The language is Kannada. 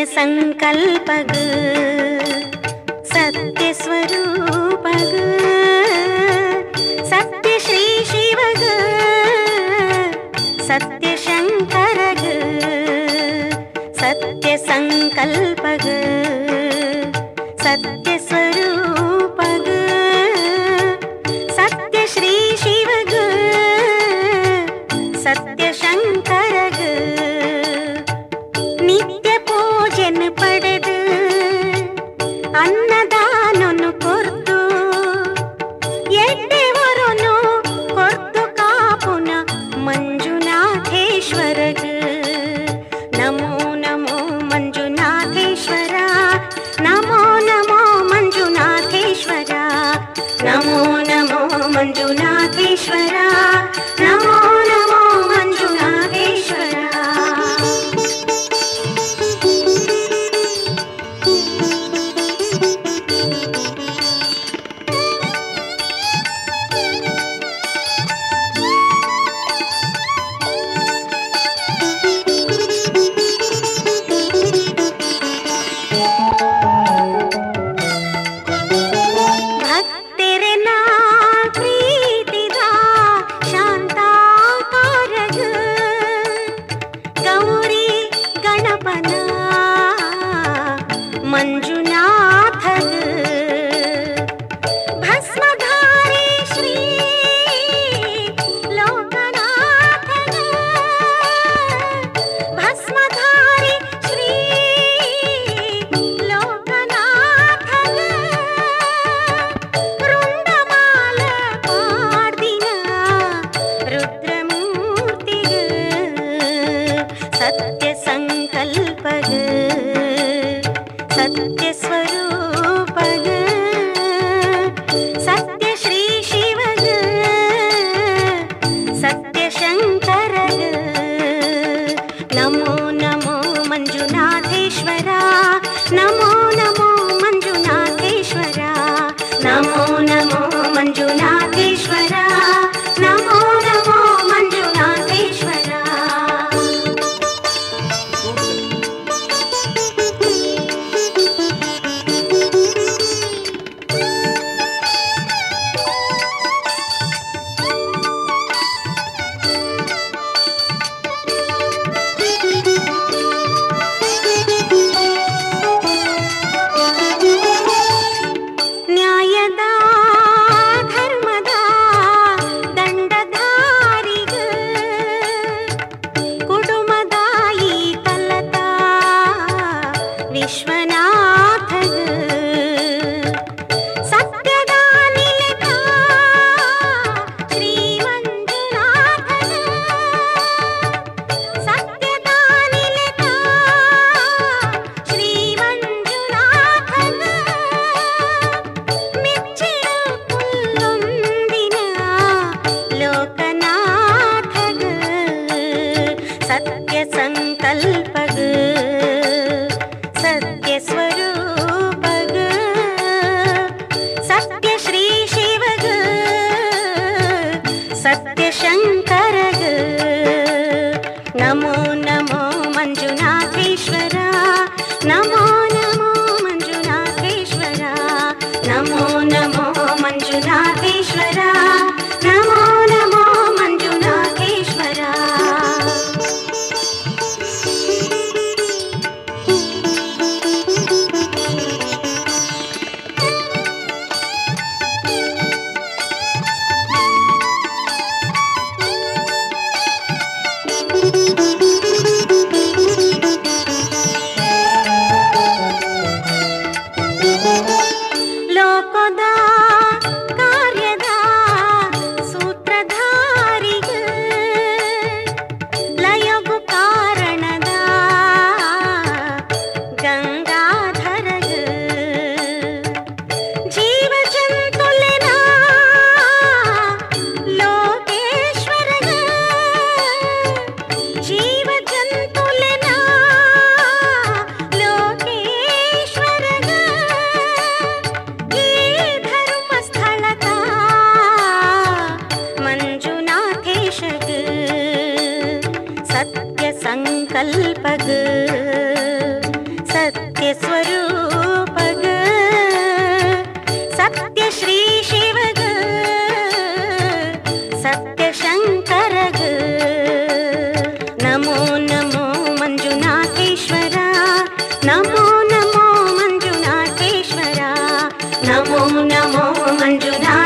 ಸಂಕಲ್ಪಗ ಸತ್ಯ ಸ್ವರೂಪಗ ಸತ್ಯ ಶ್ರೀ ಶಿವಗ ಸತ್ಯ ಶಂಕರಗ ಸತ್ಯ ಸಂಕಲ್ಪಗ ಸತ್ಯ ಸ್ವರೂಪಗ ಸತ್ಯ ಶ್ರೀ ಶಿವಗ ಸತ್ಯ ಶಂಕರಗ ನಿತ್ಯ ಪೂಜೆನ ಪಡೆದು ಅನ್ನದಾನನು ಕೊರ್ದು ಎಡ್ಡೆವರನು ಕೊರ್ದು ಕಾಪುನ ಮಂಜುನಾಥೇಶ್ವರಗ ನಮೋ ನಮೋ ಮಂಜುನಾಥೇಶ್ವರ ನಮೋ ನಮೋ ಮಂಜುನಾಥೇಶ್ವರ ನಮೋ ನಮೋ ಮಂಜುನಾಥೇಶ್ವರ ನಮೋ ನಮೋ ಮಂಜುನಾಥೇಶ್ವರ. ಮಂಜುನಾಥಗ ಭಸ್ಮಧಾರಿ ಶ್ರೀ ಲೋಕನಾಥಗ ಭಸ್ಮಧಾರಿ ಶ್ರೀ ಲೋಕನಾಥಗ ರುಂಡಮಾಲ ಪಾಡ್ದಿನ ರುದ್ರಮೂರ್ತಿಗ ಸತ್ಯ ಸಂಕಲ್ಪಗ ಸತ್ಯ ಸ್ವರೂಪಗ ಸತ್ಯ ಶ್ರೀ ಶಿವಗ ಸತ್ಯ ಶಂಕರಗ ನಮೋ ನಮೋ ಮಂಜುನಾಥೇಶ್ವರ ನಮೋ ನಮೋ ಮಂಜುನಾಥೇಶ್ವರ ನಮೋ ನಮೋ ಮಂಜುನಾಥೇಶ್ವರ ನಮೋ ನಮೋ ಮಂಜುನಾಥೇಶ್ವರ. ನ್ಯಾಯದ ಧರ್ಮದ ದಂಡಧಾರಿಗ ಕುಟುಂಬದ ಈ ತಲದ ವಿಶ್ವನಾಥಗ ಸತ್ಯದ ನಿಲದ ಶ್ರೀ ಮಂಜುನಾಥಗ ಸತ್ಯದ ನಿಲದ ಶ್ರೀ ಮಂಜುನಾಥಗ ಮೆಚ್ಚಿನ ಪುಲ್ಲೊಂದಿನ ಲೋಕನಾಥಗ ಸತ್ಯ ಸಂಕಲ್ಪಗ ಸತ್ಯ ಸ್ವರೂಪಗ ಸತ್ಯ ಶ್ರೀ ಶಿವಗ ಸತ್ಯ ಶಂಕರಗ ನಮೋ ನಮೋ ಮಂಜುನಾಥೇಶ್ವರ ನಮೋ ನಮೋ ಮಂಜುನಾಥೇಶ್ವರ ನಮೋ ನಮೋ ಮಂಜುನಾಥೇಶ್ವರ ನಮೋ ನಮೋ ಮಂಜುನಾಥೇಶ್ವರ. सत्यस्वरूपग सत्यश्री शिवग सत्यशङ्करग नमो नमो मञ्जुनाथेश्वरा नमो नमो मञ्जुनाथेश्वरा नमो नमो मञ्जुनाथ